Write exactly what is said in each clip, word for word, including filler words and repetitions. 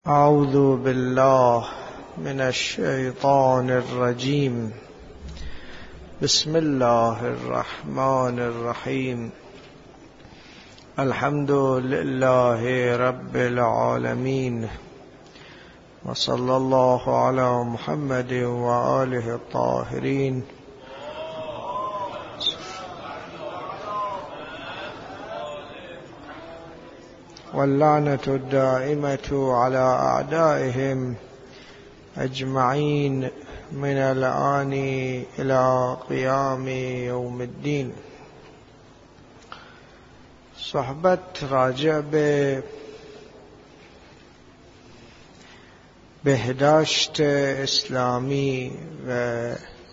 اعوذ بالله من الشیطان الرجیم. بسم الله الرحمن الرحیم. الحمد لله رب العالمین و صلی الله علی محمد و آله الطاهرین. واللعنة الدائمة على أعدائهم أجمعين من الآن إلى قيام يوم الدين. صحبت راجع به بهداشت اسلامی و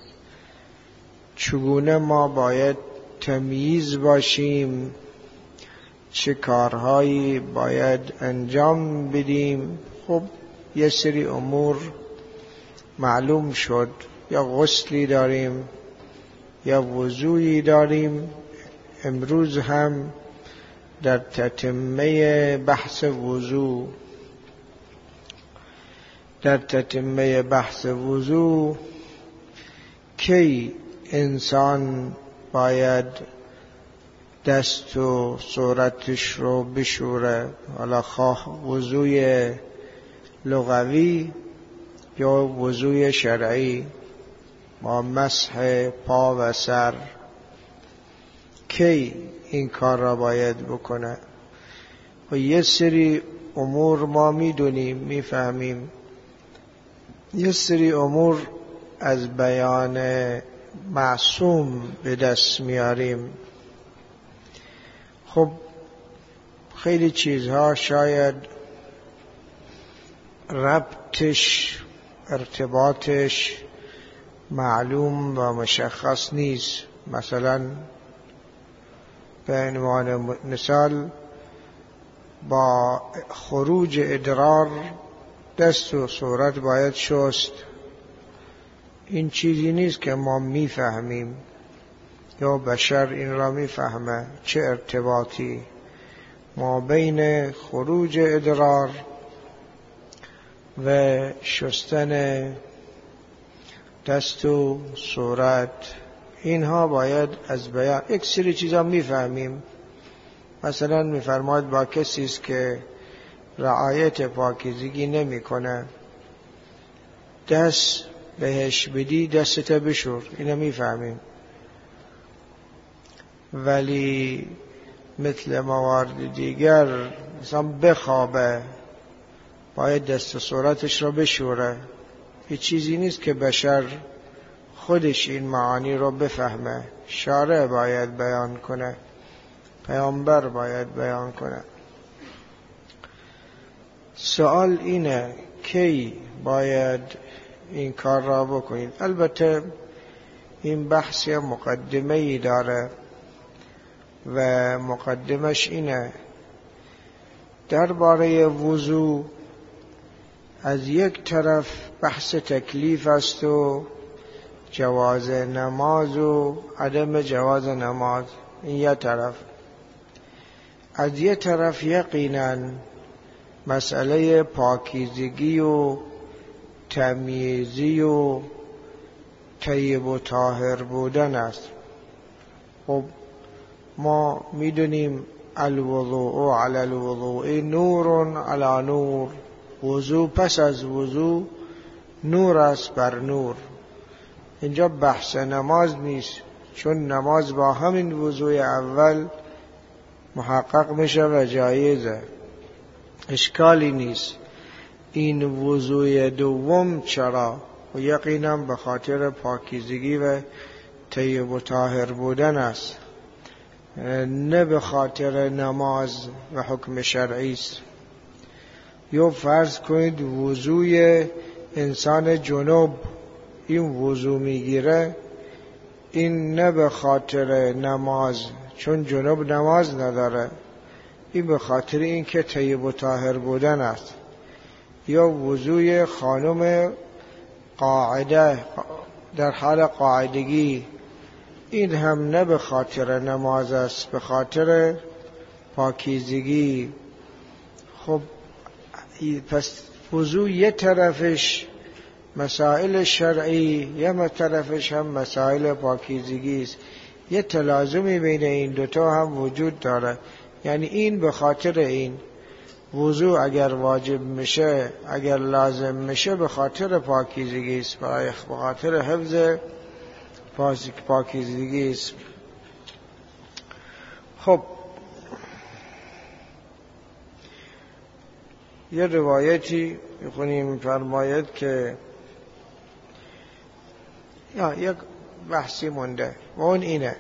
چگونه ما باید تمیز باشیم، چه کارهایی باید انجام بدیم. خب یه سری امور معلوم شد، یا غسلی داریم یا وضوئی داریم. امروز هم در تتمه بحث وضو در تتمه بحث وضو کی انسان باید دست و صورتش رو بشوره، حالا خواه وضوی لغوی یا وضوی شرعی با مسح پا و سر، کی این کار را باید بکنه؟ و یه سری امور ما میدونیم، میفهمیم، یه سری امور از بیان معصوم به دست میاریم. خب خیلی چیزها شاید ربطش ارتباطش معلوم و مشخص نیست. مثلا به عنوان مثال با خروج ادرار دست و صورت باید شست. این چیزی نیست که ما میفهمیم یا بشر این را میفهمه، چه ارتباطی ما بین خروج ادرار و شستن دست و صورت. اینها باید از بیان یک سری چیزا میفهمیم. مثلا میفرماید با کسی است که رعایت پاکیزگی نمیکنه، دست بهش بدی دستت بشور، اینو میفهمیم. ولی مثل موارد دیگر مثلا بخوابه باید دست و صورتش رو بشوره. هیچ چیزی نیست که بشر خودش این معانی رو بفهمه. شارع باید بیان کنه، پیامبر باید بیان کنه. سوال اینه کی باید این کار را بکنید؟ البته این بحث مقدمه‌ای داره و مقدمش اینه: درباره وضو از یک طرف بحث تکلیف است و جواز نماز و عدم جواز نماز، این یک طرف. از یک طرف یقینا مسئله پاکیزگی و تمییزی و طیب و طاهر بودن است. خب ما میدونیم الوضوء علی الوضوء نور علی نور، وضو پس از وضو نور است بر نور. اینجا بحث نماز نیست، چون نماز با همین وضوء اول محقق میشه و جایزه، اشکالی نیست. این وضوء دوم چرا؟ و یقینا به خاطر پاکیزگی و طیب و طاهر بودن است، نه به خاطر نماز و حکم شرعی است. یا فرض کنید وضوء انسان جنوب این وضو میگیره، این نه به خاطر نماز، چون جنوب نماز نداره، این به خاطر این که طیب و طاهر بودن است. یا وضوء خانم قاعده در حال قاعدگی، این هم نه به خاطر نماز است، به خاطر پاکیزگی. خب پس وضو یه طرفش مسائل شرعی، یه طرفش هم مسائل پاکیزگی است. یه تلازمی بین این دوتا هم وجود داره. یعنی این به خاطر این وضو اگر واجب میشه، اگر لازم میشه، به خاطر پاکیزگی است، برای به خاطر حفظ پاکیزگی است. خب یه روایتی میخونیم، فرماید که یا یک بحثی مونده و اون اینه: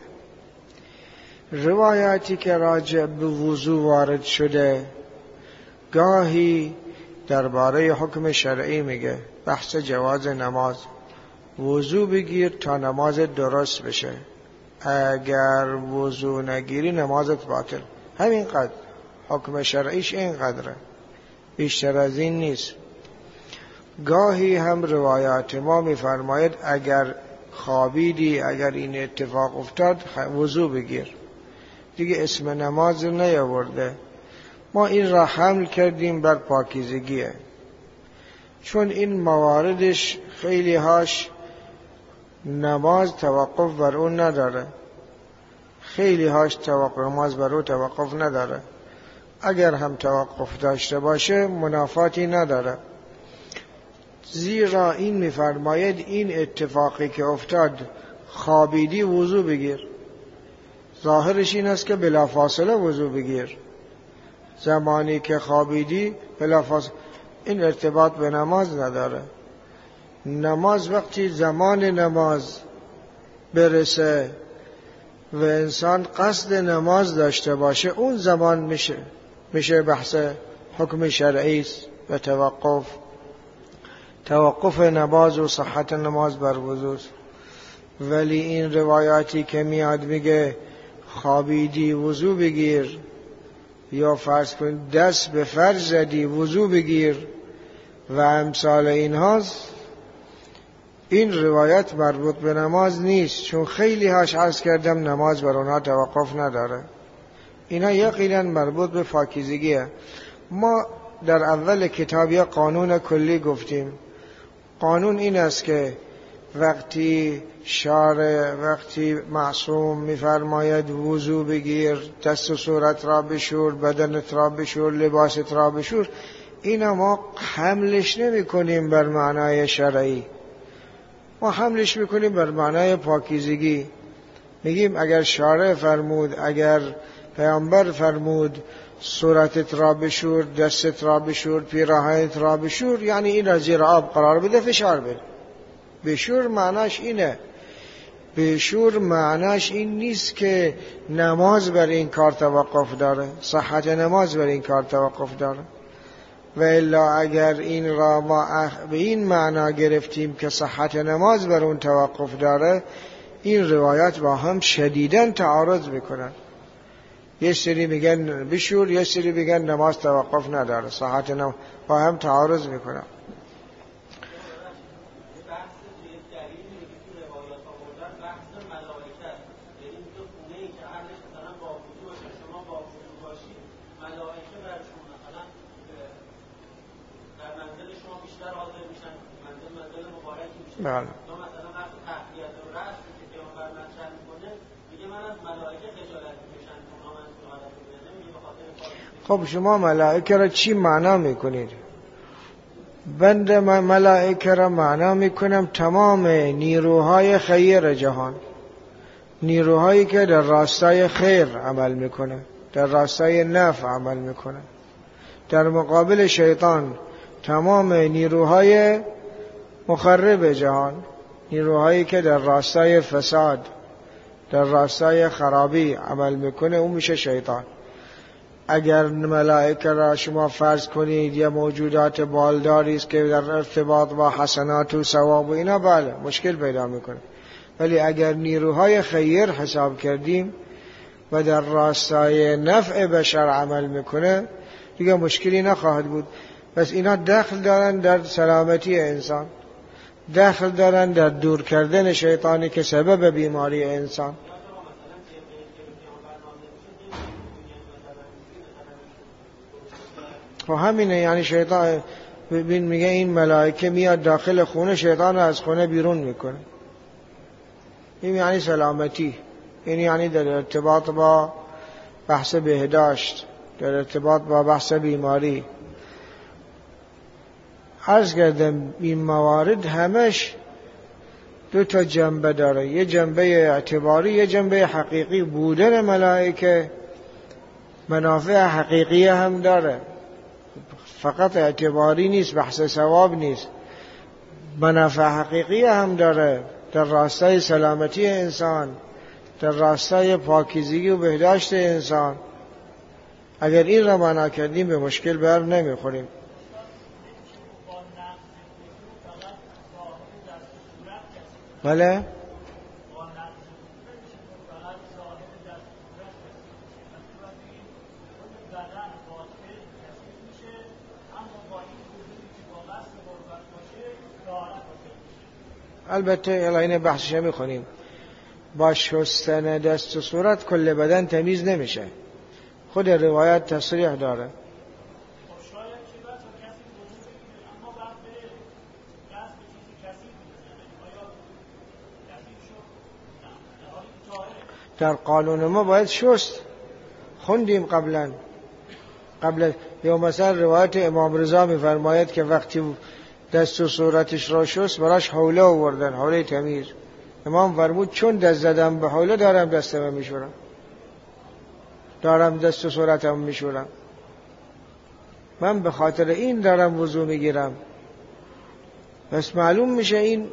روایاتی که راجع به وضو وارد شده گاهی درباره حکم شرعی میگه، بحث جواز نماز. وضو بگیر تا نماز درست بشه، اگر وضو نگیری نمازت باطل. همینقدر حکم شرعیش اینقدره، بیشتر از این نیست. گاهی هم روایات ما میفرماید اگر خوابیدی، اگر این اتفاق افتاد، وضو بگیر. دیگه اسم نماز نیاورده. ما این را حمل کردیم بر پاکیزگیه، چون این مواردش خیلی هاش نماز توقف بر اون نداره، خیلی هاش توقف نماز بر اون توقف نداره. اگر هم توقف داشته باشه منافاتی نداره، زیرا این میفرماید این اتفاقی که افتاد، خوابیدی وضو بگیر. ظاهرش این است که بلافاصله وضو بگیر. زمانی که خوابیدی بلافاصله، این ارتباط به نماز نداره. نماز وقتی زمان نماز برسه و انسان قصد نماز داشته باشه، اون زمان میشه میشه بحث حکم شرعی است و توقف توقف نماز و صحت نماز بر وضو. ولی این روایاتی که میاد میگه خوابیدی وضو بگیر، یا فرض کن دست به فرج زدی وضو بگیر و امثال این هاست، این روایت مربوط به نماز نیست، چون خیلی هاش عرض کردم نماز بر اونها توقف نداره. اینا یقینا مربوط به پاکیزگیه. ما در اول کتاب یا قانون کلی گفتیم. قانون این است که وقتی شارع، وقتی معصوم میفرماید وضو بگیر، دست و صورت را بشور، بدنت را بشور، لباست را بشور، اینا ما حملش نمی کنیم بر معنای شرعی، ما حملش میکنیم بر معنای پاکیزگی. میگیم اگر شارع فرمود، اگر پیامبر فرمود صورتت را بشور، دستت را بشور، پیراهنت را بشور، یعنی این را زیر آب قرار بده، فشار بده. بشور معناش اینه. بشور معناش این نیست که نماز بر این کار توقف داره، صحت نماز بر این کار توقف داره. و الا اگر این را ما به این معنا گرفتیم که صحت نماز بر اون توقف داره، این روایات با هم شدیداً تعارض میکنن. یه سری میگن بشور، یه سری میگن نماز توقف نداره، صحت نماز، با هم تعارض میکنن. بله. خب شما ملائکه را چی معنا میکنید؟ بنده من ملائکه را معنا میکنم تمام نیروهای خیر جهان، نیروهایی که در راستای خیر عمل میکنه، در راستای نفع عمل میکنه. در مقابل شیطان تمام نیروهای مخرب جهان، نیروهایی که در راستای فساد، در راستای خرابی عمل میکنه، اون میشه شیطان. اگر ملائکه را شما فرض کنید یا موجودات بالداری است که در ارتباط با حسنات و ثواب و اینا، بله مشکل پیدا میکنه. ولی اگر نیروهای خیر حساب کردیم و در راستای نفع بشر عمل میکنه، دیگه مشکلی نخواهد بود. بس اینا دخل دارن در سلامتی انسان، دخل دارن در دور کردن شیطانی که سبب بیماری انسان. و همینه، یعنی شیطان ببین میگه این ملائکه میاد داخل خونه، شیطان رو از خونه بیرون میکنه. این یعنی سلامتی، این یعنی در ارتباط با بحث بهداشت، در ارتباط با بحث بیماری. عرض کردم این موارد همش دو تا جنبه داره، یه جنبه اعتباری، یه جنبه حقیقی. بودن ملائکه منافع حقیقی هم داره، فقط اعتباری نیست، بحث ثواب نیست، منافع حقیقی هم داره در راستای سلامتی انسان، در راستای پاکیزگی و بهداشت انسان. اگر این را معنا کردیم به مشکل بر نمیخوریم. بله البته الان بحثش میخونیم. با شستن دست و صورت کل بدن تمیز نمیشه، خود روایت تصریح داره. در قانون ما باید شست، خوندیم قبلا قبل یا مثلا روایت امام رضا میفرماید که وقتی دست و صورتش را شست براش حوله آوردن، حوله تمیز. امام فرمود چون دست زدم به حوله دارم دستم میشورم، دارم دست و صورتم میشورم، من به خاطر این دارم وضو میگیرم. بس معلوم میشه این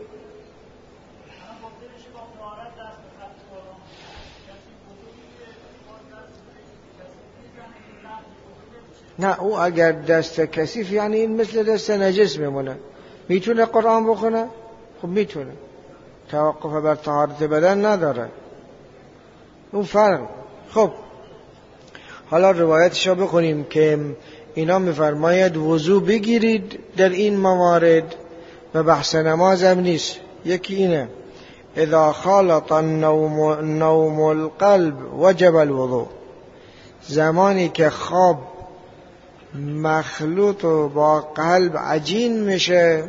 نه، او اگر دست کثیف یعنی این مثل دست نجس میمونه. میتونه قرآن بخونه؟ خب میتونه، توقف بر طهارت بدن نداره، اون فرق. خب حالا روایتشو بخونیم که اینا میفرماید وضو بگیرید در این موارد و بحث نماز هم نیست. یکی اینه اذا خالط النوم نوم القلب وجب الوضوء، زمانی که خواب مخلوط و با قلب عجین میشه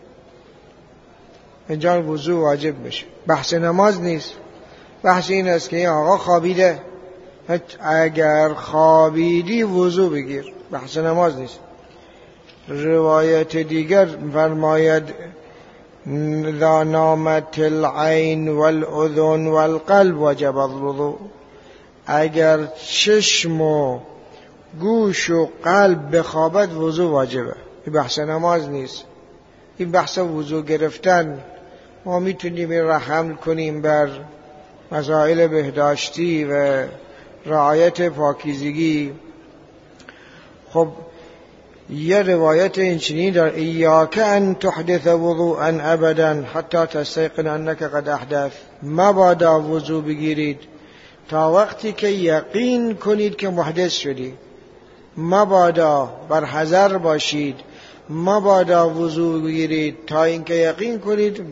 اینجا وضو واجب میشه. بحث نماز نیست، بحث این است که این آقا خوابیده، اگر خوابیدی وضو بگیر، بحث نماز نیست. روایت دیگر فرماید اذا نامت العین والاذن والقلب وجب الوضوء، اگر چشم و گوش و قلب بخوابد وضو واجبه. این بحث نماز نیست، این بحث وضو گرفتن. ما میتونیم این را حمل کنیم بر مسائل بهداشتی و رعایت پاکیزگی. خب یه روایت اینچنین در ایاک ان تحدث وضوءا ابدا حتی تستيقن انك قد احدث، مبادا وضو بگیرید تا وقتی که یقین کنید که محدث شدید. مبادا بر حذر باشید، مبادا وضو بگیرید تا اینکه یقین کنید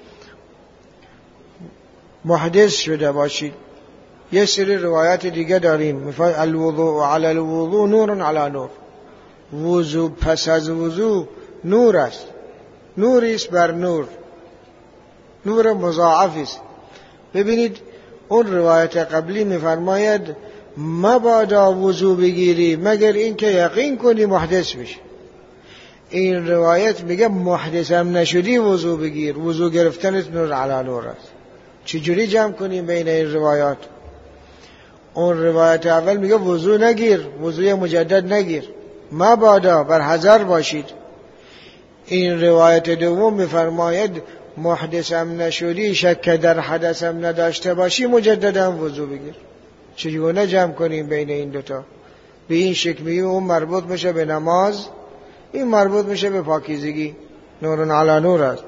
محدث شده باشید. یه سری روایت دیگه داریم، مثلا الوضوء علی الوضوء نور علی نور، وضو پس از وضو نور است، نوری است بر نور، نور مضاعف است. ببینید اون روایت قبلی میفرماید مبادا وضو بگیری مگر اینکه یقین کنی محدث بشی. این روایت میگه محدث هم نشدی وضو بگیر، وضو گرفتنت نور علی نور است. چجوری جمع کنیم بین این روایات؟ اون روایت اول میگه وضو نگیر، وضوی مجدد نگیر، مبادا بر حذر باشید. این روایت دوم میفرماید محدث هم نشدی، شک در حدث هم نداشته باشی، مجددا وضو بگیر. چگونه جمع کنیم بین این دوتا؟ به این شکل میگه اون مربوط میشه به نماز، این مربوط میشه به پاکیزگی، نور علی نور است.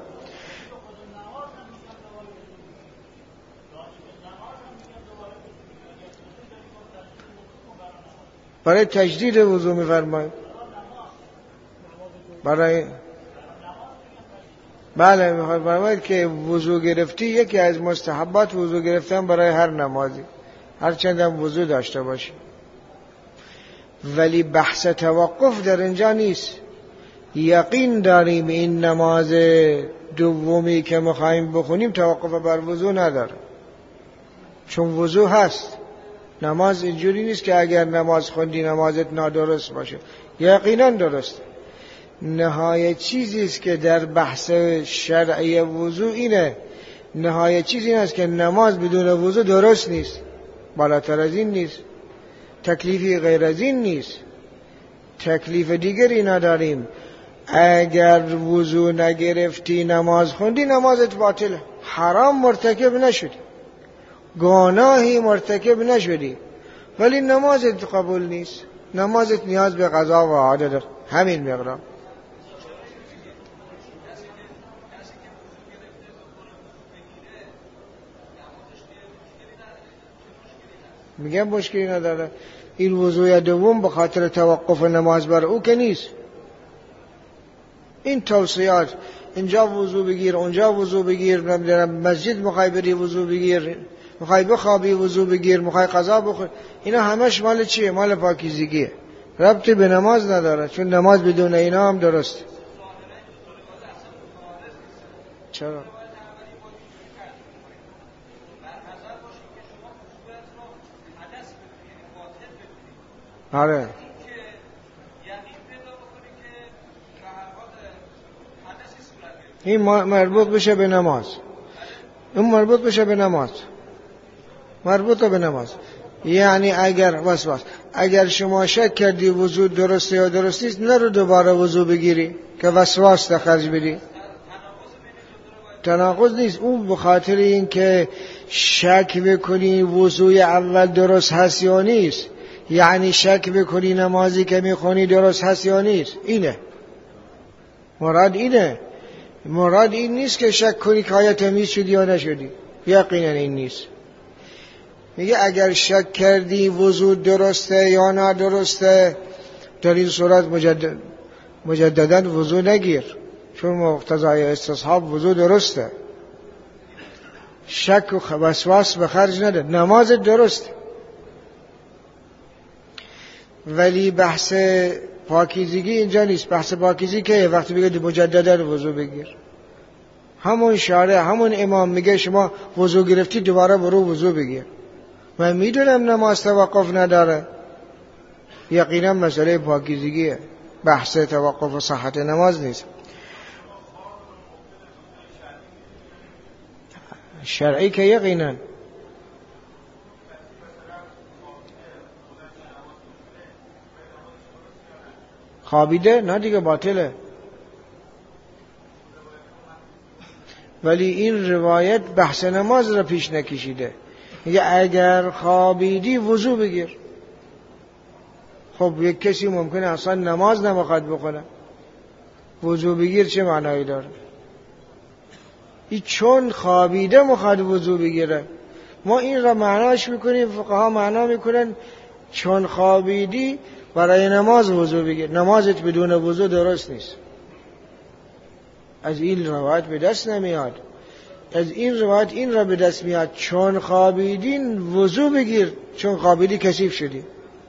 برای تجدید وضو میفرماید، برای بله میفرماید که وضو گرفتی، یکی از مستحبات وضو گرفتن برای هر نمازی، هر چند هم وضو داشته باشی. ولی بحث توقف در اینجا نیست. یقین داریم این نماز دومی که میخوایم بخونیم توقف بر وضو نداره، چون وضو هست. نماز اینجوری نیست که اگر نماز خوندی نمازت نادرست باشه، یقینا درست. نهایت چیزی است که در بحث شرعی وضو اینه، نهایت چیزی این است که نماز بدون وضو درست نیست، بالاتر از این نیست، تکلیفی غیر از این نیست، تکلیف دیگری نداریم. اگر وضو نگرفتی نماز خوندی نمازت باطله، حرام مرتکب نشدی، گناهی مرتکب نشدی، ولی نمازت قبول نیست، نمازت نیاز به قضا و اعاده داره، همین مقدار. میگم مشکلی نداره. این وضوع دوم به خاطر توقف نماز بر او که نیست. این توصیات، اینجا وضو بگیر، اونجا وضو بگیر، مسجد میخوای بری وضو بگیر، میخوای بخوابی وضو بگیر، میخوای قضا بخور، اینا همش مال چیه؟ مال پاکیزگیه، ربطی به نماز نداره، چون نماز بدون اینا هم درست. چرا؟ آره این مربوط بشه به نماز، این مربوط بشه به نماز، مربوط به نماز. یعنی اگر وسواس، اگر شما شک کردی وضو درسته یا درست نیست، نرو دوباره وضو بگیری که وسواس خرج بدی. تناقض نیست، اون به خاطر این که شک بکنی وضوی اول درست هست یا نیست، یعنی شک بکنی نمازی که میخونی درست هست یا نیست، اینه مراد. اینه مراد، این نیست که شک کنی که آیا تمیز شدی یا نشدی، یقینا این نیست. میگه اگر شک کردی وضو درسته یا نادرسته، در این صورت مجدد مجددا وضو نگیر، چون مقتضای استصحاب وضو درسته، شک و وسواس به خرج نده، نماز درست. ولی بحث پاکیزگی اینجا نیست. بحث پاکیزگی که وقتی بگه مجددا وضو بگیر، همون شارع همون امام میگه شما وضو گرفتی دوباره برو وضو بگیر. من میدونم نماز توقف نداره، یقینا مسئله پاکیزگیه، بحث توقف و صحت نماز نیست. شرعی که یقینا خوابیده نه دیگه باطله. ولی این روایت بحث نماز را پیش نکشیده، میگه اگر خوابیدی وضو بگیر. خب یک کسی ممکنه اصلا نماز نمیخواد بکنه، وضو بگیر چه معنایی داره؟ این چون خوابیده میخواد وضو بگیره، ما این را معناش میکنیم، فقها معنا میکنن چون خوابیدی برای نماز وضو بگیر، نمازت بدون وضو درست نیست. از این روایت به دست نمیاد، از این روایت این را به دست میاد چون خوابیدین وضو بگیر، چون خوابیدی کثیف شدی.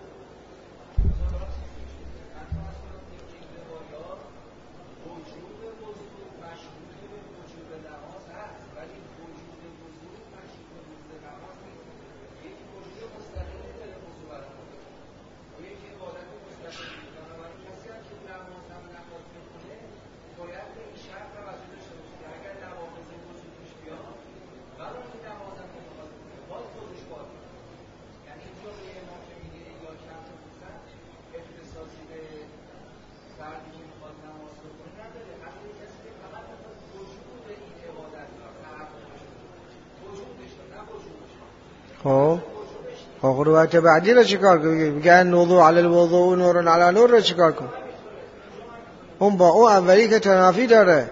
خب خب روایت بعدی را چیکار کنیم؟ میگن وضوء علی الوضوء نور علی نور را چیکار کنیم؟ اون با اون اولی که تنافی داره.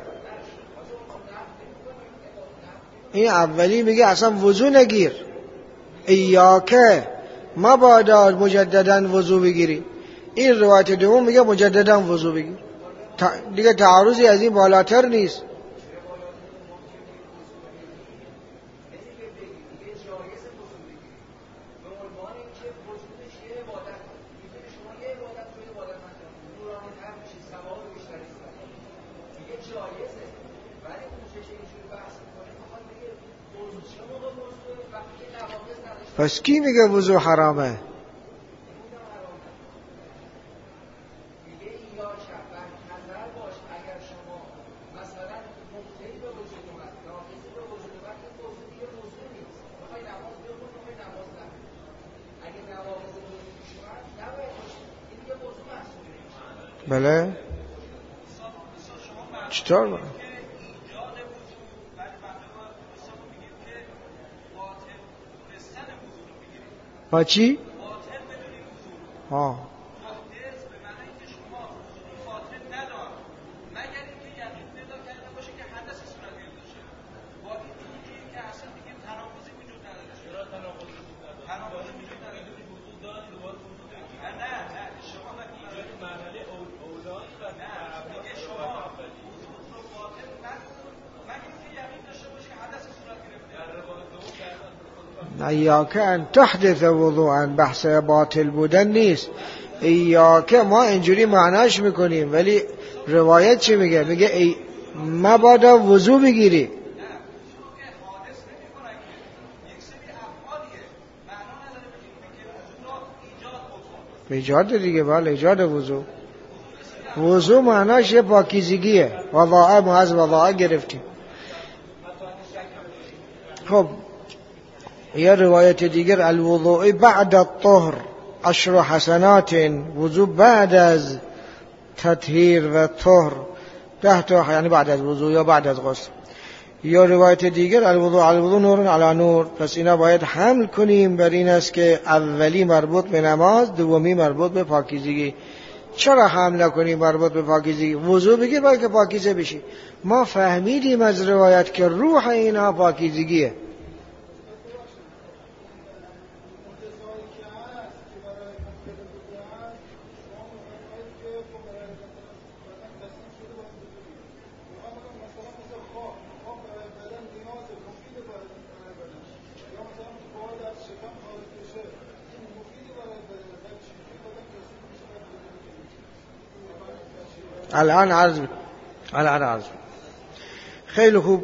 این اولی میگه اصلا وضو نگیر، ایاکه مبادا مجددا وضو بگیری. این روایت دوم میگه مجددا وضو بگیر. دیگه تعارضی از این بالاتر نیست. پس کی میگه وضو حرامه؟ بله چطور با؟ با چی؟ ها ایاک ان تحدث وضوعا بحث باطل بودن نیست. ایاک ما اینجوری معناش میکنیم، ولی روایت چی میگه؟ میگه ای مبادا وضو بگیری. ایجاد دیگه، بله ایجاد وضو. وضو معناش یه پاکیزگیه. وضاء ما از وضاء گرفتیم. خب یا روایت دیگر الوضوء بعد الطهر عشر حسنات، وضو بعد از تطهیر و طهر ده تا، یعنی بعد از وضو یا بعد از غسل. یا روایت دیگر الوضوء الوضوء نور علی نور. پس اینا باید حمل کنیم بر این است که اولی مربوط به نماز، دومی مربوط به پاکیزگی. چرا حمل نکنیم مربوط به پاکیزگی؟ وضو بگیر باید که پاکیزه بشی. ما فهمیدیم از روایت که روح اینا پاکیزگیه. الان عرض الان عرض خیلی خوب.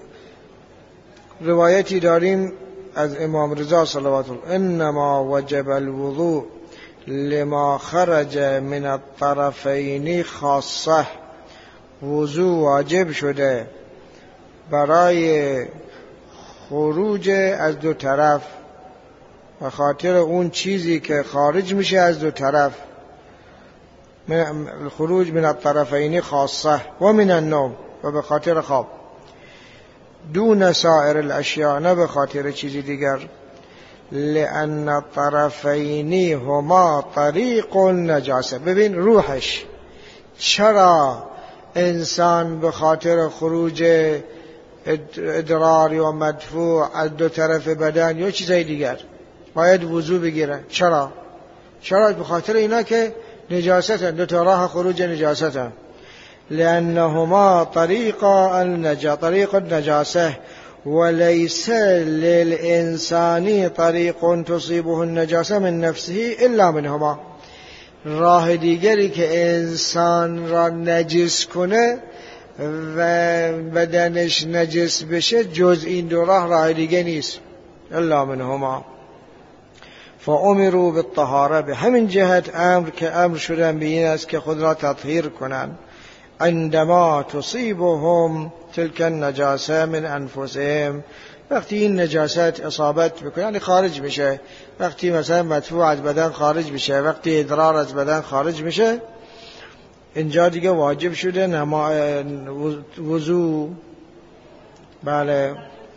روایتی داریم از امام رضا صلوات الله انما وجب الوضوء لما خرج من الطرفین خاصه. وضو واجب شده برای خروج از دو طرف، به خاطر اون چیزی که خارج میشه از دو طرف. من الخروج من الطرفین خاصه و من النوم، و به خاطر خواب، دون سایر الاشیاء، نه به خاطر چیزی دیگر. لأن الطرفین هما طریق النجاسه. ببین روحش، چرا انسان به خاطر خروج ادرار یا مدفوع از دو طرف بدن یا چیزای دیگر باید وضو بگیره؟ چرا؟ چرا؟ به خاطر اینا که نجاست، دو تا راه خروج نجاست. لأنهما طریق النجا طریق النجاسه وليس للإنسان طریق تصيبه النجاسه من نفسه الا منهما. راه دیگری که انسان را نجس کنه و بدنش نجس بشه جز این دو راه راه دیگه نیست. الا منهما. فامروا بالطهاره. به همین جهت امر که امر شدن به این است که خود را تطهیر کنند. عندما تصيبهم تلك النجاسه من انفسهم. وقتی این نجاست اصابت بکنه، یعنی خارج میشه. وقتی مثلا مدفوع از بدن خارج میشه، وقتی ادرار از بدن خارج میشه، اینجا دیگه واجب شده نما وضو. بله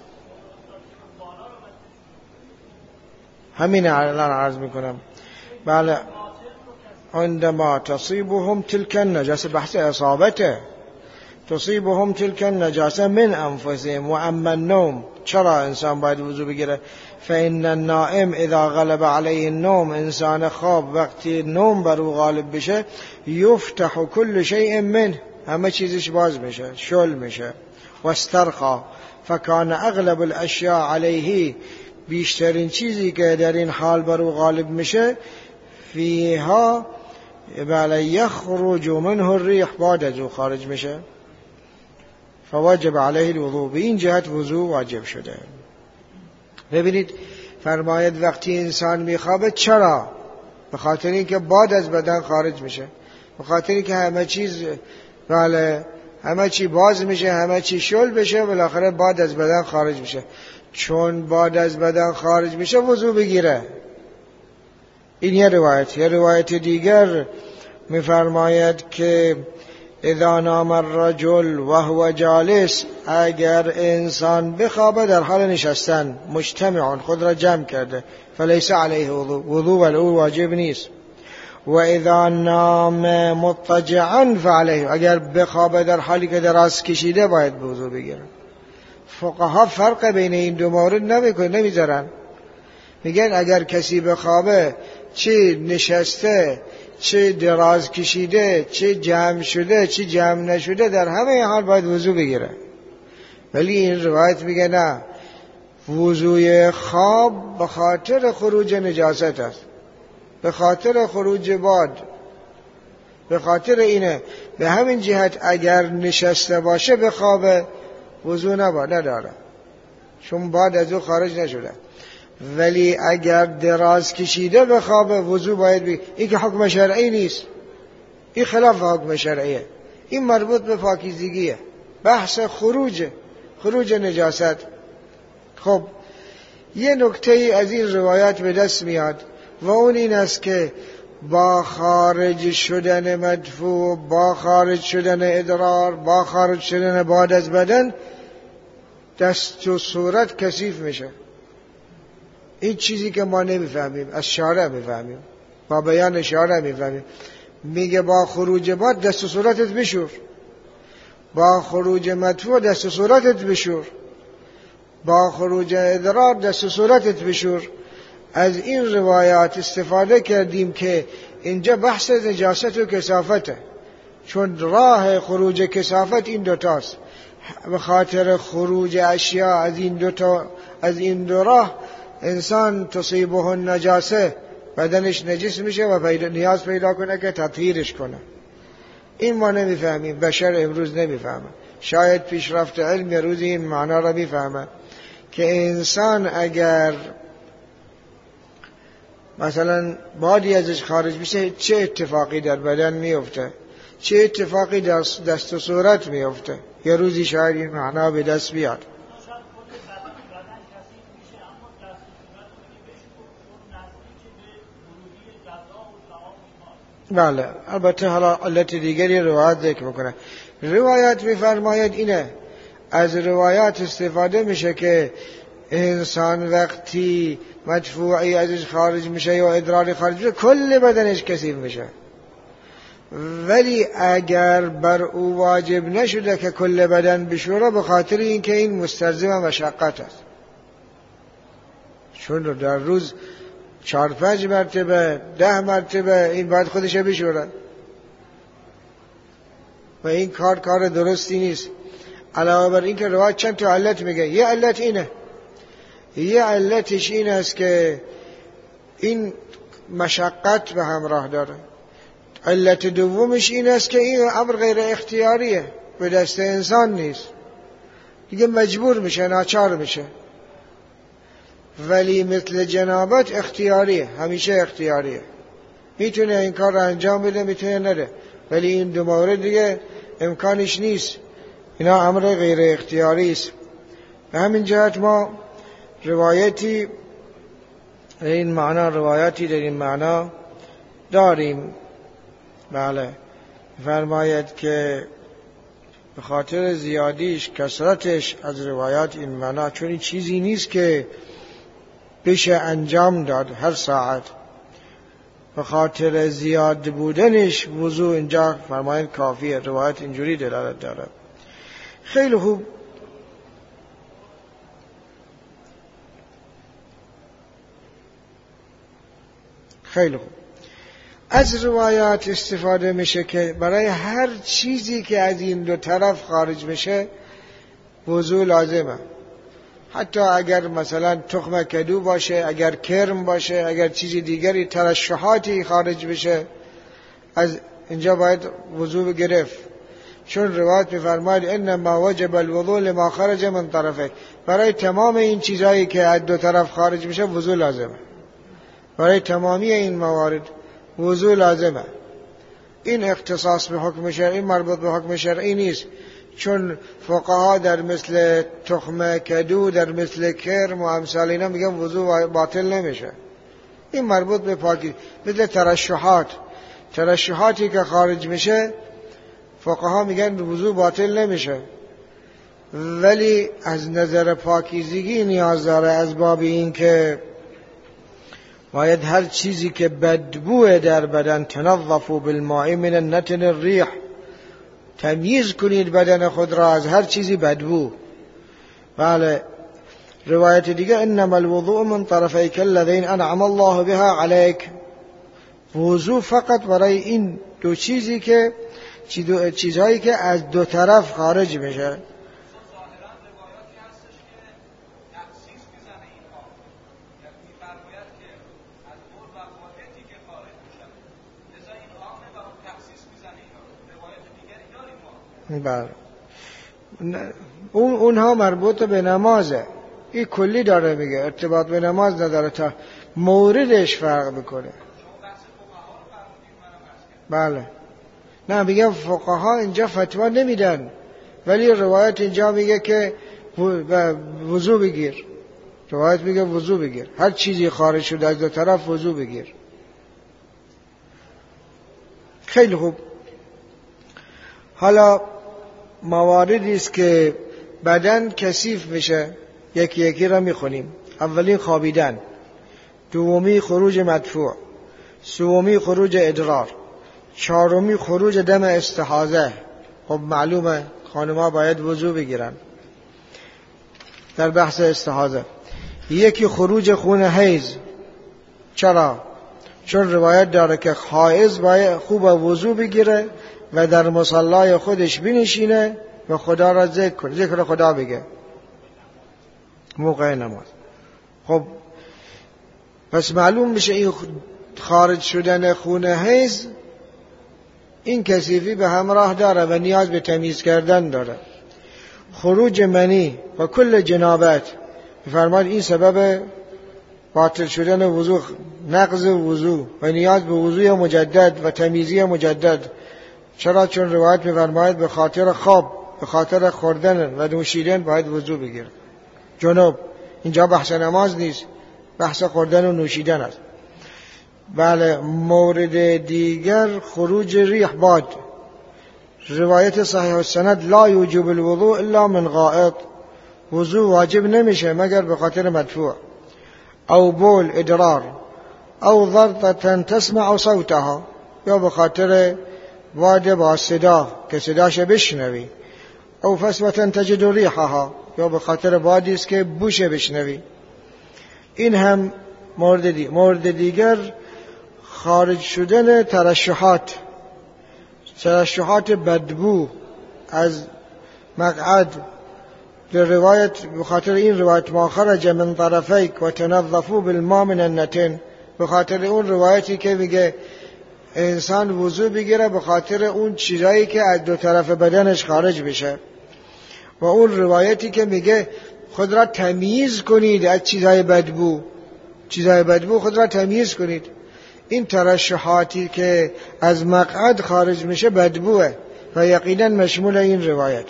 همین الان عرض میکنم. بله عندما تصيبهم تلك النجاسه، بحث اصابته، تصيبهم تلك النجاسه من انفسهم. و اما النوم، چرا انسان باید وضو بگیره؟ فإن النائم اذا غلب عليه النوم. انسان خواب وقتی نوم بر او غالب بشه، یفتح كل شيء منه، همه چیزش باز میشه، شل میشه. واسترخى فكان اغلب الاشیاء علیه. بیشترین چیزی که در این حال بر او غالب میشه، فیها بله یخرج منه الریح، بعد از او خارج میشه. فواجب علیه الوضوء، به این جهت وضوء واجب شده. ببینید فرماید وقتی انسان میخوابه چرا؟ به خاطر اینکه باد از بدن خارج میشه، به خاطر اینکه همه چیز بله همه چی باز میشه، همه چی شل بشه، بالاخره باد از بدن خارج میشه. چون باد از بدن خارج میشه وضوء بگیره. این یه روایت. یه روایت دیگر میفرماید که اذا نام الرجل وهو جالس، اگر انسان بخوابه در حال نشستن، مجتمعان خود را جمع کرده، فلیس علیه وضوء، وضوء ولو واجب نیست. و اذا نام مضطجعا فعلیه، اگر بخوابه در حالی که دراز کشیده باید وضوء بگیره. فقها فرق بین این دو مورد نمیکنه، نمیذارن. میگن اگر کسی بخوابه چه نشسته چه دراز کشیده چه جمع شده چه جمع نشده در همه حال باید وضوء بگیره. ولی این روایت میگه نه، وضوء خواب به خاطر خروج نجاست است، به خاطر خروج باد، به خاطر اینه. به همین جهت اگر نشسته باشه بخوابه وضوء نبا نداره، چون باد از او خارج نشده. ولی اگر دراز کشیده بخوابه وضوء باید بگیره. این که حکم شرعی نیست، این خلاف حکم شرعیه، این مربوط به پاکیزگیه، بحث خروج خروج نجاست. خب یه نکته ای از این روایات به دست میاد و اون این است که با خارج شدن مدفوع، با خارج شدن ادرار، با خارج شدن باد از بدن دست و صورت کثیف میشه. این چیزی که ما نمیفهمیم، از شارع میفهمیم، با بیان شارع میفهمیم. میگه با خروج باد دست و صورتت بشور، با خروج مدفوع دست و صورتت بشور، با خروج ادرار دست و صورتت بشور. از این روایات استفاده کردیم که اینجا بحث نجاست و کثافته، چون راه خروج کثافت این دوتاست. به خاطر خروج اشیاء از این دوتا، از این دو راه انسان تصیبه النجاسه، بدنش نجس میشه و پیدا نیاز پیدا کنه که تطهیرش کنه. این ما نمیفهمیم، بشر امروز نمیفهمه. شاید پیشرفت علم یه روزی این معنا را میفهمه که انسان اگر مثلا بادی ازش خارج میشه چه اتفاقی در بدن میفته، چه اتفاقی دست, دست و صورت میفته. یه روزی شاید این معنا به دست بیاد. بله، البته حالا علت دیگری روایت ذکر میکنه. روایت میفرماید اینه، از روایات استفاده میشه که انسان وقتی مدفوعی ازش خارج میشه یا ادراری خارج میشه کل بدنش کثیف میشه. ولی اگر بر او واجب نشده که کل بدن بشوره، به خاطر اینکه این مستلزم مشقت است، چون در روز چهار پنج مرتبه ده مرتبه این باید خودش بشوره و این کار کار درستی نیست. علاوه بر این که روایت چند تا علت میگه. یه علت اینه، یه علتش این است که این مشقت به همراه داره. علت دومش این است که این امر غیر اختیاریه، به دست انسان نیست، دیگه مجبور میشه، ناچار میشه. ولی مثل جنابت اختیاریه، همیشه اختیاریه، میتونه این کار رو انجام بده، میتونه نده. ولی این دو مورد دیگه امکانش نیست، اینا امر غیر اختیاری است. به همین جهت ما روایتی در این معنا روایتی در این معنا داریم. بله، فرماید که به خاطر زیادیش، کثرتش از روایات این معنا، چون این چیزی نیست که بشه انجام داد هر ساعت، به خاطر زیاد بودنش وضوء اینجا فرماید کافیه. روایت اینجوری دلالت داره. خیلی خوب. خیلی خوب. از روایات استفاده میشه که برای هر چیزی که از این دو طرف خارج میشه وضوء لازمه. حتی اگر مثلا تخم کدو باشه، اگر کرم باشه، اگر چیزی دیگری ترشحاتی خارج بشه، از اینجا باید وضوء گرفت. چون روایت می‌فرماید انما وجب الوضوء لما خرج من طرفه، برای تمام این چیزایی که از دو طرف خارج میشه وضو لازمه، برای تمامی این موارد وضو لازمه. این اختصاص به حکم شرعی مربوط به حکم شرعی نیست، چون فقها در مثل تخم کدو، در مثل کرم و امثال اینا میگن وضو باطل نمیشه. این مربوط به پاکی، مثل ترشحات، ترشحاتی که خارج میشه فقها میگن وضو باطل نمیشه، ولی از نظر پاکیزگی نیاز داره، از باب این که باید هر چیزی که بدبو در بدن، تنظفوا بالماء من النتن الریح، تمیز کنید بدن خود را از هر چیزی بدبو. بله. روایت دیگه انما الوضوء من طرفیک الذین انعم الله بها علیک، وضو فقط برای این دو چیزی که چیزهایی که از دو طرف خارج میشه. بله. اون اونها مربوط به نمازه، این کلی داره میگه، ارتباط به نماز نداره، تا موردش فرق میکنه. بله. نه میگم فقها اینجا فتوا نمیدن، ولی روایت اینجا میگه که وضو بگیر، روایت میگه وضو بگیر، هر چیزی خارج شده از دو طرف وضو بگیر. خیلی خوب. حالا مواردی است که بدن کثیف میشه، یکی یکی را میخونیم. اولین خوابیدن، دومی خروج مدفوع، سومی خروج ادرار، چهارمی خروج دم استحاضه. خب معلومه خانم‌ها باید وضو بگیرن در بحث استحاضه. یکی خروج خون حیض. چرا؟ چون روایت داره که حائض باید خوب وضو بگیره و در مصلای خودش بنشینه و خدا را ذکر کنه، ذکر خدا بگه موقع نماز. خب پس معلوم میشه این خارج شدن خون حیض این کثیفی به همراه داره و نیاز به تمیز کردن داره. خروج منی و کل جنابت، فرماد این سبب باطل شدن وضو، نقض وضو و نیاز به وضوی مجدد و تمیزی مجدد. چرا؟ چون روایت می‌فرماید به خاطر خواب، به خاطر خوردن و نوشیدن باید وضو بگیر. جنوب اینجا بحث نماز نیست، بحث خوردن و نوشیدن است. بله. مورد دیگر خروج ریح باد. روایت صحیح السند لا یوجب الوضوء الا من غائط، وضو واجب نمیشه مگر به خاطر مدفوع او بول ادرار او ضرطة تسمع صوتها، یا به خاطر باد با صدا که صداش بشنوی، او فسوة تجد ریحها، یا به خاطر بادی است که بوش بشنوی. این هم مورد دی. مورد دیگر خارج شدن ترشحات، ترشحات بدبو از مقعد. در روایت به خاطر این روایت ما خرج من طرفیک و تنظفوا بالماء من النتن، به خاطر اون روایتی که میگه انسان وضو بگیره به خاطر اون چیزایی که از دو طرف بدنش خارج بشه، و اون روایتی که میگه خود را تمیز کنید از چیزهای بدبو، چیزهای بدبو خود را تمیز کنید. این ترشحاتی که از مقعد خارج میشه بدبوه و یقینا مشمول این روایت.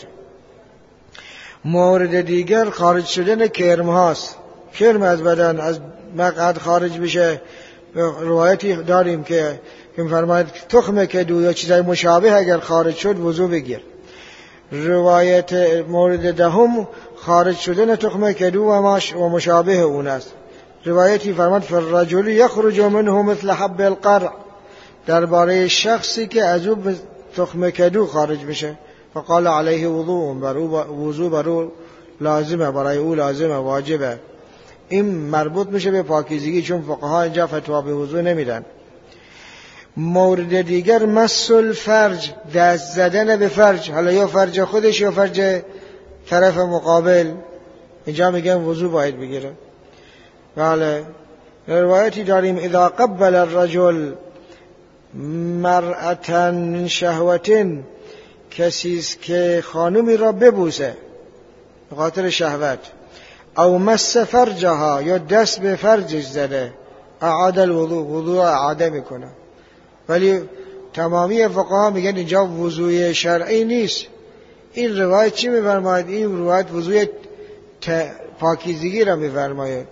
مورد دیگر خارج شدن کرم هاست. کرم از بدن از مقعد خارج میشه. روایتی داریم که که فرماید تخم کدو یا چیزای مشابه اگر خارج شد وضو بگیر. روایت مورد دهم خارج شدن تخم کدو و مشابه اون است. روایتی فرماد فالرجل یخرج منه مثل حب القرع، درباره شخصی که از او تخم کدو خارج میشه. فقال علیه وضوء، برو وضو برو لازمه، برای او لازمه، واجبه. این مربوط میشه به پاکیزگی، چون فقها اینجا فتوا به وضو نمیدن. مورد دیگر مس الفرج، دست زدن به فرج، حالا یا فرج خودش یا فرج طرف مقابل، اینجا میگن وضو باید بگیره. بله. روایتی داریم اذا قبل الرجل مرأة من شهوة، کسی است که خانمی را ببوسه به خاطر شهوت، او مس فرجها یا دست به فرجش زده، اعاد الوضوء، وضوء اعاده میکنه. ولی تمامی فقها میگن اینجا وضوء شرعی نیست. این روایت چی میفرماید؟ این روایت وضوء پاکیزگی را میفرماید.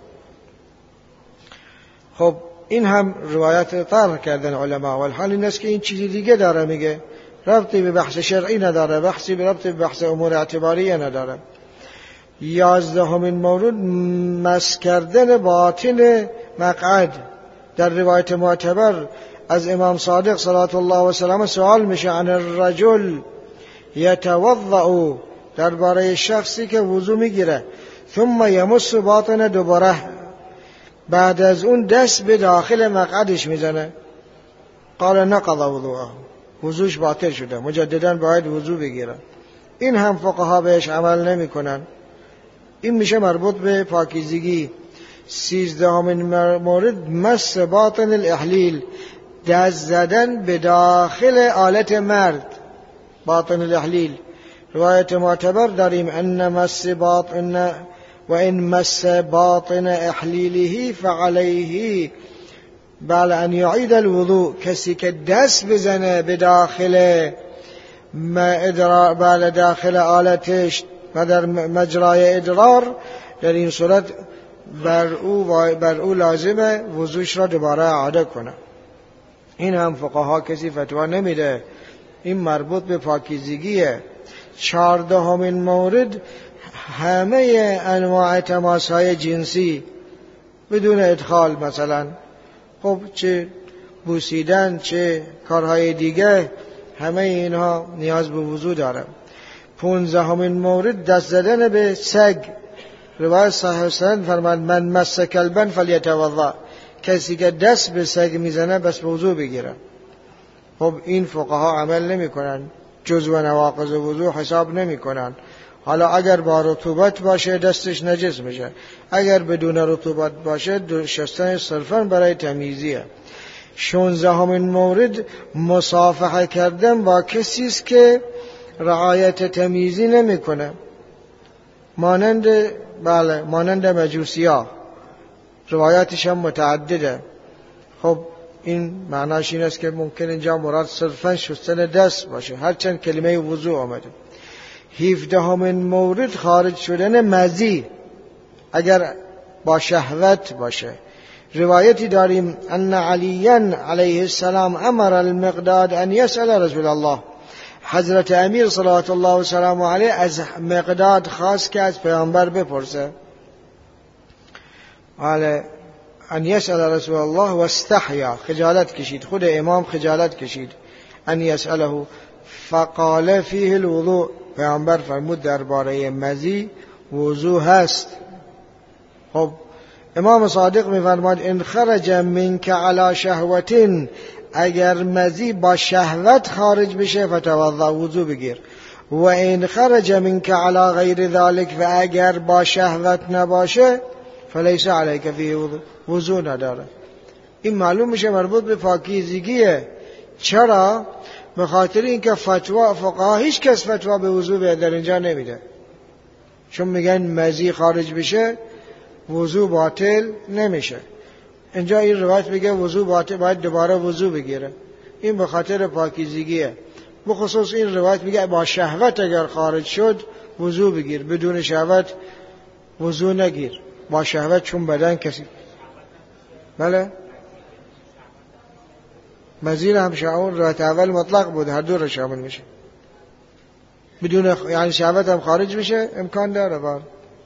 خب این هم روایت طرح کردن علما، و الحال این است که این چیزی دیگه داره، میگه ربطی به بحث شرعی نداره، بحثی به ربطی به بحث امور اعتباریه نداره. یازدهمین مورد مس کردن باطن مقعد. در روایت معتبر از امام صادق صلوات الله و سلامه سوال میشه عن الرجل یتوضأ، درباره شخصی که وضو میگیره، ثم یمس باطن دبره، بعد از اون دست به داخل مقعدش میزنه. قال نقض وضوءه، وضوش باطل شده، مجددا باید وضو بگیره. این هم فقها بهش عمل نمی کنن. این میشه مربوط به پاکیزگی. سیزدهمین مورد مس باطن الاحلیل، دست زدن به داخل آلت مرد، باطن الاحلیل. روایت معتبر داریم ان مس باطن و این مس باطن احلیله فعلیه بل ان یعید الوضوء، کسی که دست بزنه به داخل ادرار، بله داخل آلتش و در مجرای ادرار، در این صورت بر او, بر او لازمه وضوش را دوباره اعاده کنه. این هم فقها کسی فتوا نمیده، این مربوط به پاکیزگیه. چهاردهمین مورد همه انواع تماسهای جنسی بدون ادخال، مثلا خب چه بوسیدن چه کارهای دیگه، همه اینها نیاز به وضو داره. پونزدهمین مورد دست زدن به سگ. روایت صحیح سند فرمان من مس کلبا فلیتوضا، کسی که دست به سگ میزنه بس به وضو بگیره. خب این فقها عمل نمی کنن، جزو نواقض وضو حساب نمی کنن. حالا اگر با رطوبت باشه دستش نجس میشه، اگر بدون رطوبت باشه شستن صرفا برای تمیزیه. شانزدهمین مورد مصافحه کردن با کسی است که رعایت تمیزی نمیکنه، مانند بله مانند مجوسیا، روایاتش هم متعدده. خب این معناش این است که ممکن اینجا مراد صرفا شستن دست باشه، هرچند کلمه وضو آمده. هفدهمین مورد خارج شدن مزی اگر با شهوت باشه. روایتی داریم ان علیاً علیه السلام امر المقداد ان یسأل رسول الله، حضرت امیر صلوات الله و سلام علیه از مقداد خواست که از پیامبر بپرسه، حالا ان یسأل رسول الله و استحیا، خجالت کشید، خود امام خجالت کشید، ان یسأله فقال فیه الوضوء، پیامبر فرمود درباره مزی وضو هست. خب امام صادق می‌فرماد ان خرج منک علی شهوت، اگر مزی با شهوت خارج بشه فتوضا، وضو بگیر. و ان خرج منک علی غیر ذلك، و اگر با شهوت نباشه فلیس علیک فیه وضو، وضو نداره. این معلوم میشه مربوط به پاکیزگیه. چرا؟ به خاطر اینکه فتوا فقها هیچ کس فتوا به وضو در اینجا نمیده، چون میگن مزی خارج بشه وضو باطل نمیشه. اینجا این روایت میگه وضو باطل، باید دوباره وضو بگیره. این به خاطر پاکیزگیه. بخصوص این روایت میگه با شهوت اگر خارج شد وضو بگیر، بدون شهوت وضو نگیر. با شهوت چون بدن کسی بله مزید هم شامل، روایت اول مطلق بود، هر دو رو شامل میشه. بدون یعنی شهوت هم خارج میشه امکان داره بار.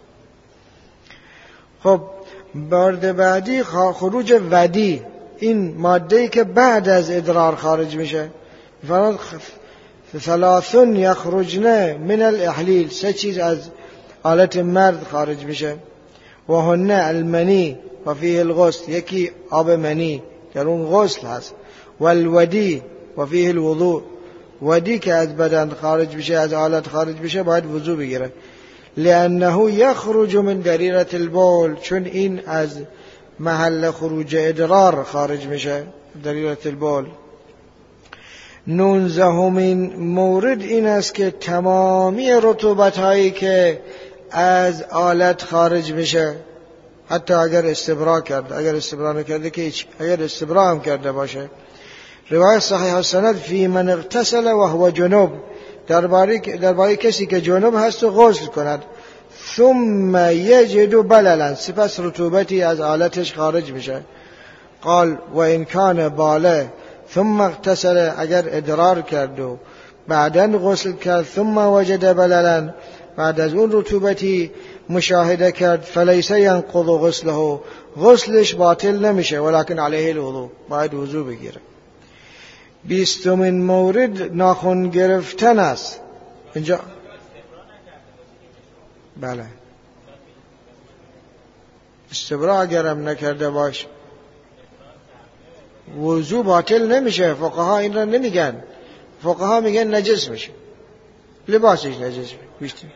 خب بارد بعدی خروج ودی، این ماده‌ای که بعد از ادرار خارج میشه. فرض ثلاثون یخرجن من الاحلیل، سه چیز از آلت مرد خارج میشه. و هن المنی و فیه الغسل، یکی آب منی در اون غسل هست. و الودی و فیه الوضوء، ودی که از بدن خارج بشه، از آلت خارج بشه باید وضو بگیره. لانه یخرج من دریرة البول، چون این از محل خروج ادرار خارج میشه، دریرة البول. نونزدهمین مورد این است که تمامی رطوبت هایی که از آلت خارج میشه، حتی اگر استبرا کرد، اگر استبرا نکرده که هیچ، اگر استبرا هم کرده باشه. روایت صحیح السند فی من اغتسل و هو جنوب، درباره درباره کسی که جنوب هست و غسل کند، ثم یجد بللا، سپس رطوبتی از آلتش خارج میشه. قال و ان کان باله ثم اغتسل، اگر ادرار کرد و بعداً غسل کرد، ثم وجد بللا، بعد از اون رطوبتی مشاهده کرد، فلیس ینقض غسله، غسلش باطل نمیشه، ولکن علیه الوضوء، باید وضو بگیره. بیستمین مورد ناخن گرفتن است. اینجا بله استبرا اگرم نکرده باش وضو باطل نمیشه. فقها این را نمیگن، فقها میگن نجس میشه، لباسش نجس میشه،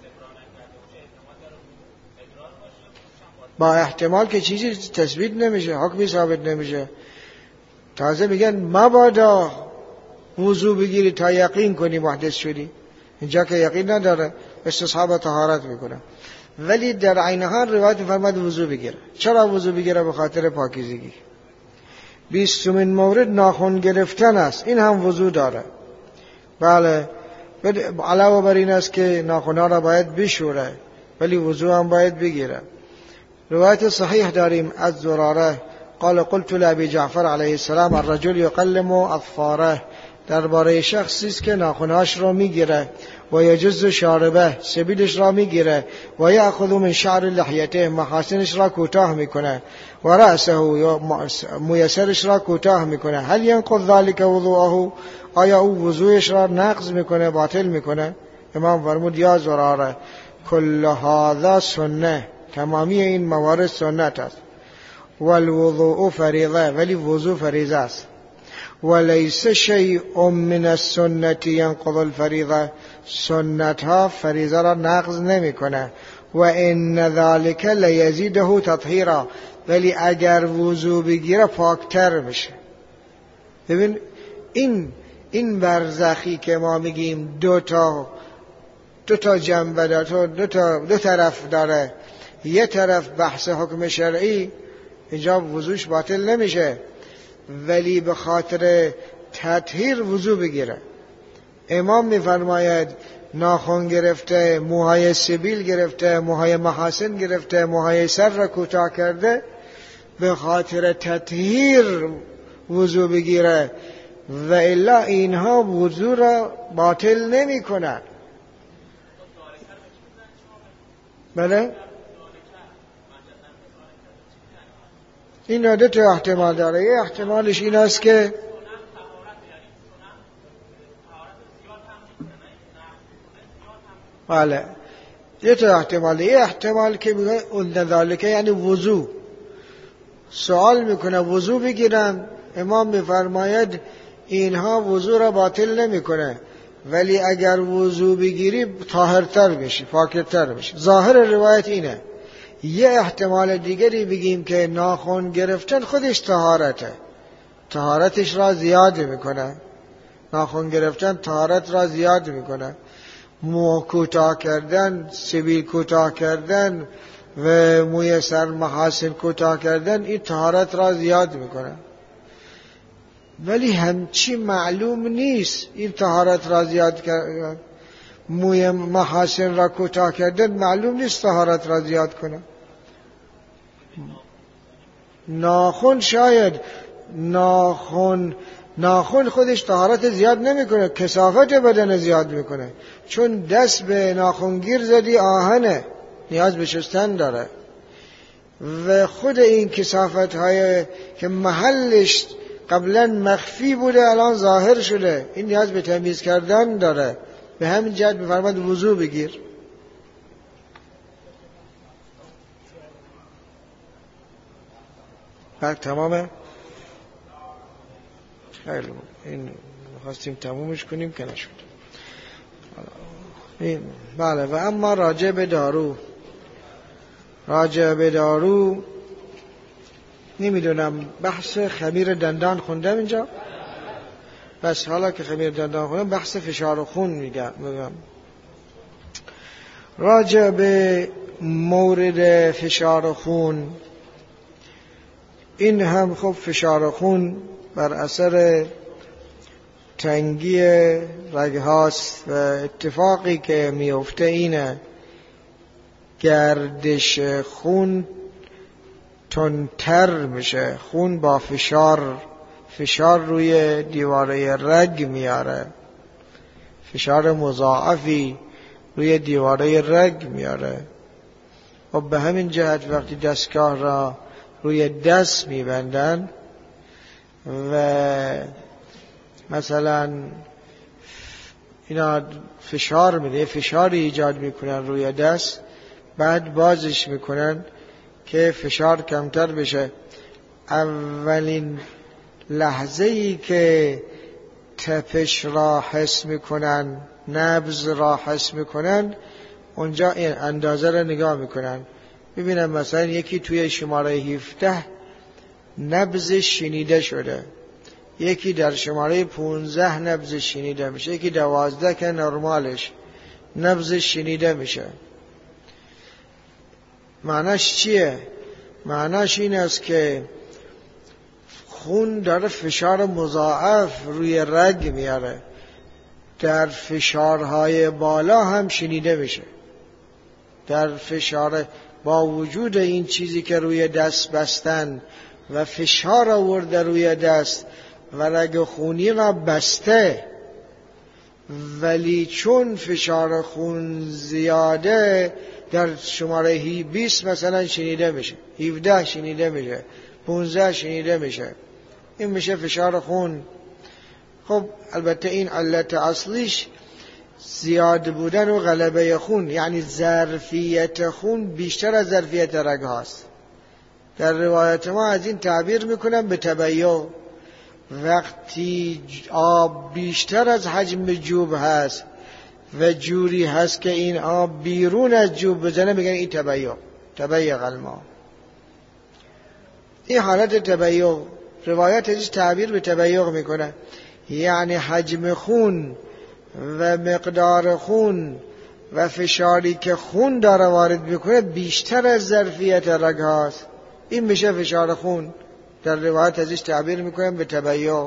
با احتمال که چیزی تثبیت نمیشه، حکمی ثابت نمیشه. تازه میگن مبادا وضو بگیری تا یقین کنی محدث شدی، اینجا که یقین نداره استصحاب طهارت میکنه. ولی در عین حال روایت فرمود وضو بگیره. چرا وضو بگیره؟ به خاطر پاکیزگی. بیستمین مورد ناخن گرفتن است، این هم وضو داره. بله علاوه بر این است که ناخن‌ها را باید بشوره، ولی وضو هم باید بگیره. روایت صحیح داریم از زراره قال قلت لابی جعفر علیه السلام الرجل یقلم اظفاره، درباره شخصی است که ناخنهاش را میگیره، و یجز شاربه، سبیلش را میگیره، و یأخذ من شعر لحیته، محاسنش را کوتاه میکنه، و رأسه، یا میسرش را کوتاه میکنه. هل ینقض ذلك وضوءه، آیا او وضوعش را نقض میکنه، باطل میکنه؟ امام فرمود یا زراره کل هذا سنه، تمامی این موارد سنت است. والوضوء فریضه، ولی وضوء فریضه است. وليس شيء من السنة ينقض الفريضة، سنت ها فریضه را نقض نمی کنه. و ان ذلك لیزیده تطهیرا، ولی اگر وضو بگیره پاکتر میشه. ببین این این برزخی که ما میگیم دو تا دو تا جنبه داره، دو تا دو طرف داره، یه طرف بحث حکم شرعی، اینجا وضوش باطل نمیشه، ولی به خاطر تطهیر وضو بگیره. امام میفرماید ناخن گرفته، موهای سبیل گرفته، موهای محاسن گرفته، موهای سر را کوتاه کرده، به خاطر تطهیر وضو بگیره، و الا اینها وضو را باطل نمی کنند. بله این دو تا احتمال داره. یه احتمالش این است که بله یه تا احتمال یه احتمال که میگه اون ذالکه یعنی وضو، سوال میکنه وضو بگیرن، امام میفرماید اینها وضو را باطل نمیکنه، ولی اگر وضو بگیری طاهرتر میشی، پاکتر میشی. ظاهر روایت اینه. یه احتمال دیگری بگیم که ناخن گرفتن خودش طهارته، طهارتش را زیاد میکنه. ناخن گرفتن طهارت را زیاد میکنه. مو کوتاه کردن، سبیل کوتاه کردن و موی سر محاسن کوتاه کردن، این طهارت را زیاد میکنه. ولی همچی معلوم نیست این طهارت را زیاد کردن، موی محاسن را کوتاه کردن معلوم نیست طهارت را زیاد کنه. ناخن شاید، ناخن ناخن خودش طهارت زیاد نمیکنه، کثافت بدن زیاد میکنه، چون دست به ناخنگیر زدی آهنه، نیاز به شستن داره، و خود این کثافت های که محلش قبلا مخفی بوده الان ظاهر شده، این نیاز به تمیز کردن داره. به همین جهت میفرماد وضو بگیر. بعد تمامه. خیلی این خواستیم تمومش کنیم که نشد. این بله. و اما راجع به دارو، راجع به دارو نمیدونم بحث خمیر دندان خوندم اینجا؟ بس حالا که خمیر دندان خونم بحث فشار خون میگم. راجع به مورد فشار خون، این هم خب فشار خون بر اثر تنگی رگ هاست و اتفاقی که میفته اینه گردش خون تندتر میشه، خون با فشار فشار روی دیواره رگ میاره، فشار مضاعفی روی دیواره رگ میاره. و به همین جهت وقتی دستگاه را روی دست میبندن و مثلا اینا فشار میده، فشاری ایجاد میکنن روی دست، بعد بازش میکنن که فشار کمتر بشه. اولین لحظه ای که تپش را حس میکنن، نبض را حس میکنن، اونجا این اندازه را نگاه میکنن، ببینن مثلا یکی توی شماره هفده نبضش شنیده شده، یکی در شماره پونزده نبضش شنیده میشه، یکی دوازده که نرمالش نبضش شنیده میشه. معناش چیه؟ معناش این است که خون داره فشار مضاعف روی رگ میاره، در فشارهای بالا هم شنیده میشه. در فشار با وجود این چیزی که روی دست بستن و فشار آورده روی دست و رگ خونی را بسته، ولی چون فشار خون زیاده در شماره بیست مثلا شنیده میشه، هفده شنیده میشه، پانزده شنیده میشه. این میشه فشار خون. خب البته این علت اصلیش زیاد بودن و غلبه خون، یعنی ظرفیت خون بیشتر از ظرفیت رگ هاست. در روایت ما از این تعبیر میکنم به تبیع. وقتی آب بیشتر از حجم جوب هست و جوری هست که این آب بیرون از جوب بزنه، میگن این تبیع، تبیع الماء. این حالت تبیع روایت ازش تعبیر به تبیع میکنه، یعنی حجم خون و مقدار خون و فشاری که خون داره وارد میکنه بیشتر از ظرفیت رگ هاست. این میشه فشار خون. در روایت ازش تعبیر میکنم به تبیع.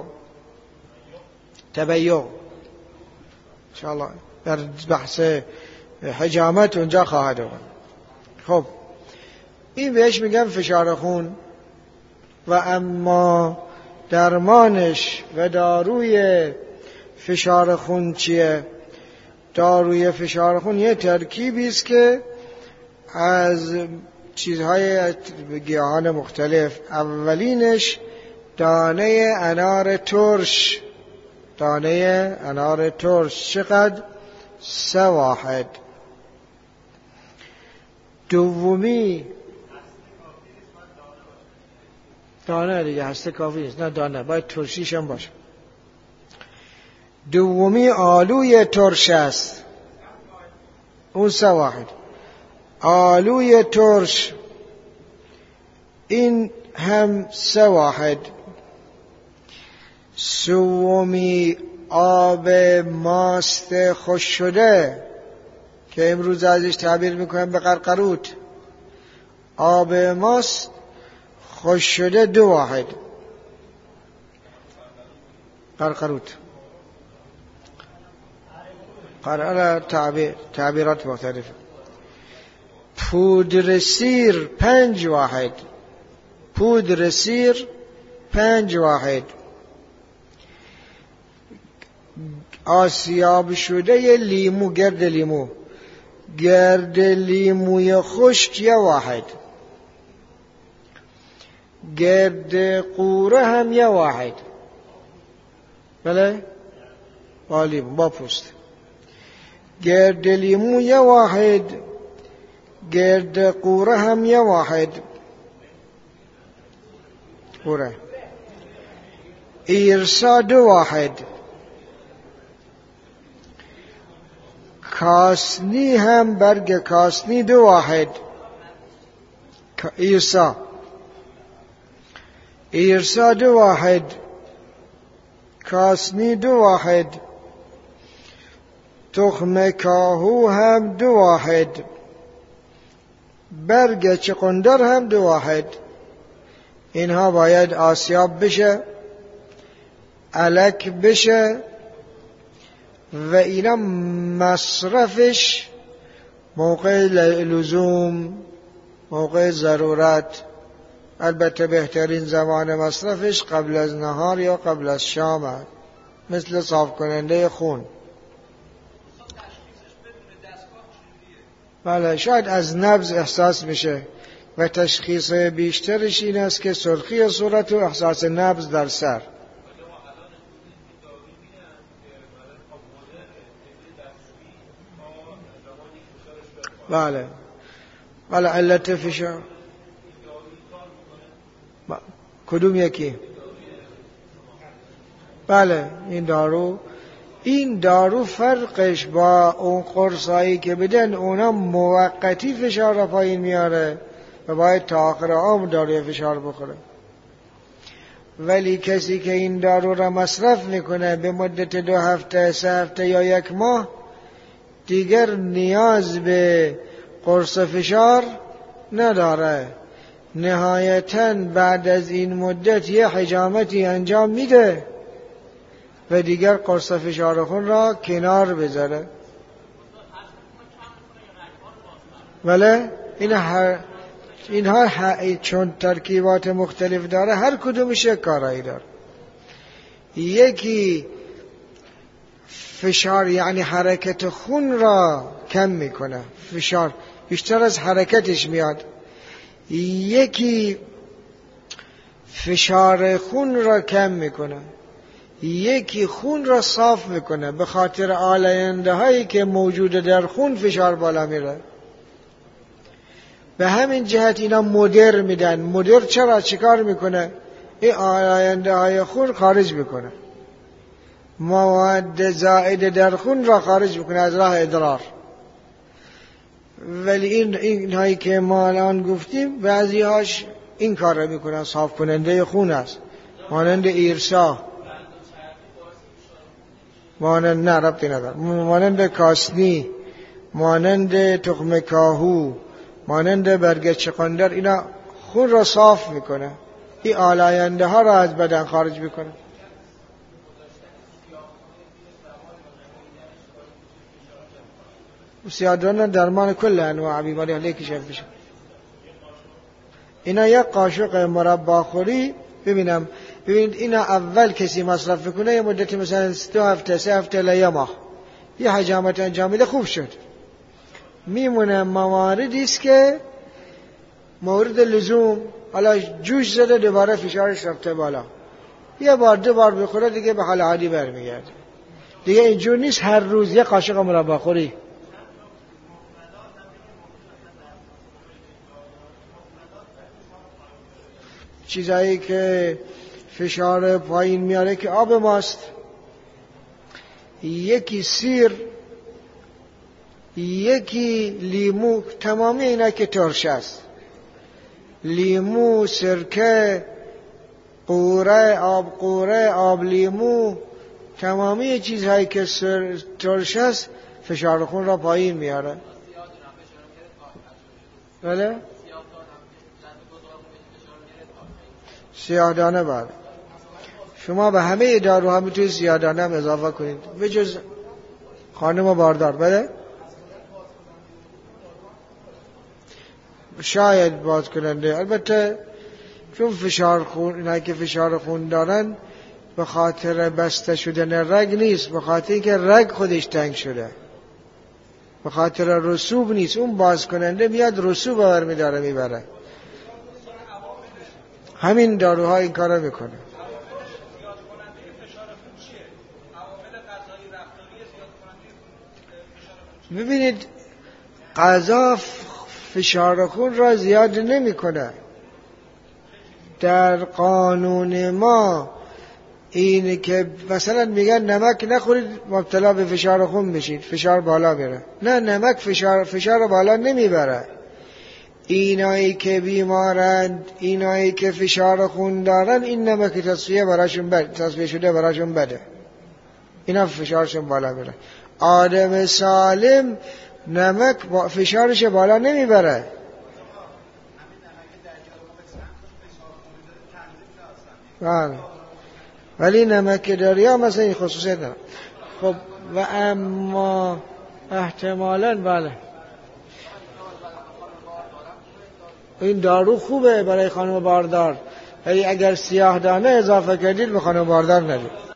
تبیع انشاءالله در بحث حجامت اونجا خواهد بود. خب این بهش میگم فشار خون. و اما درمانش و داروی فشار خون چیه؟ داروی فشار خون یه ترکیبی است که از چیزهای گیاهان مختلف. اولینش دانه انار ترش. دانه انار ترش چقدر؟ سه واحد. دومی دانه دیگه، هسته کافی نیست، نه دانه، باید ترشیش هم باشه. دومی آلوی ترش است، اون سه واحد. آلوی ترش این هم سه واحد. سومی آب ماست خوش شده که امروز ازش تعبیر میکنم به قرقروت. آب ماست خوش شده دو واحد. قرقروت قرار تعبیر تعبیرات مختلفه. پودر سیر پنج واحد. پودر سیر پنج واحد. آسیاب شده لیمو، گرد لیمو، گرد لیموی خشک یه واحد. گرد قوره هم یه واحد. بله؟ با لیمو، با پوست. گرد لیمو یه واحد، گرد قوره هم یه واحد. قوره. ایرسا دو واحد. کاسنی هم، برگ کاسنی دو واحد. ایرسا ایرسا دو واحد. کاسنی دو واحد، تخم کاهو هم دو واحد، برگ چقندر هم دو واحد. اینها باید آسیاب بشه، الک بشه و اینا مصرفش موقع لزوم، موقع ضرورت. البته بهترین زمان مصرفش قبل از نهار یا قبل از شام هست، مثل صاف کننده خون. بله، شاید از نبض احساس میشه و تشخیص بیشترش این است که سرخی صورت و احساس نبض در سر. بله بله، علت فشار کدوم یکی؟ بله، این دارو این دارو فرقش با اون قرصایی که بدن اونا موقتی فشار را پایین میاره و باید تا آخر عمر داروی فشار بخوره. ولی کسی که این دارو را مصرف میکنه به مدت دو هفته، سه هفته یا یک ماه، دیگر نیاز به قرص فشار نداره. نهایتاً بعد از این مدت یه حجامتی انجام میده و دیگر قرص فشار خون را کنار بذاره. ولی این هر اینها چون ترکیبات مختلف داره، هر کدومش یک کارایی داره. یکی فشار یعنی حرکت خون را کم میکنه، فشار بیشتر از حرکتش میاد. یکی فشار خون را کم میکنه، یکی خون را صاف میکنه. به خاطر آلاینده هایی که موجود در خون فشار بالا میره. به همین جهت اینا مدر میدن. مدر چرا چیکار میکنه؟ این آلاینده های خون خارج میکنه، مواد زائد در خون را خارج میکنه از راه ادرار. ولی این این هایی که ما الان گفتیم بعضی هاش این کار را میکنن، صاف کننده خون است، مانند ایرسا، مانند نه ربطی نداره، مانند کاسنی، مانند تخم کاهو، مانند برگ چقندر. اینا خون را صاف میکنه، این آلاینده ها را از بدن خارج میکنه. سیادان درمان کل انواع بیماری ها لیکشن بشه. اینا یک قاشق مربا خوری ببینم ببینید اینا اول کسی مصرف کنه یه مدت مثلا دو هفته سه هفته یا ماه یه حجامت انجام میده، خوب شد. میمونه مواردی است که مورد لزوم، حالا جوش زده دوباره فشارش رفته بالا، یه بار دو بار بخوره دیگه به حال عادی برمیگرده. دیگه اینجور نیست هر روز یه قاشق مربا خوری. چیزایی که فشار پایین میاره که آب ماست، یکی سیر، یکی لیمو. تمامی اینا که ترش است، لیمو، سرکه، قوره، آب قوره، آب لیمو، تمامی چیزهایی که ترش است فشار خون را پایین میاره. بله؟ سیاه دانه بعد شما به همه داروها میتونید سیاه دانه هم اضافه کنید به جز خانم باردار. بله؟ شاید باز کننده. البته چون فشار خون، اینا که فشار خون دارن به خاطر بسته شدن رگ نیست، به خاطر اینکه رگ خودش تنگ شده، به خاطر رسوب نیست. اون باز کننده میاد رسوب بر میداره میبره. همین داروها این کارو میکنه. ببینید غذا فشار خون را زیاد نمیکنه. در قانون ما این که مثلا میگن نمک نخورید مبتلا به فشار خون بشید، فشار بالا میره. نه، نمک فشار فشار بالا نمیبره. اینایی که بیمارند، اینایی که فشار خون دارن، این نمک تصفیه براشون بده، تصفیه شده براشون بده، اینا فشارشون بالا میره. آدم سالم نمک فشارش بالا نمیبره. بله، ولی نمک دریا مثلا این خصوصیت داره. خب و اما احتمالاً بله این دارو خوبه برای خانم باردار، ولی اگر سیاه دانه اضافه کردید به خانم باردار ندید.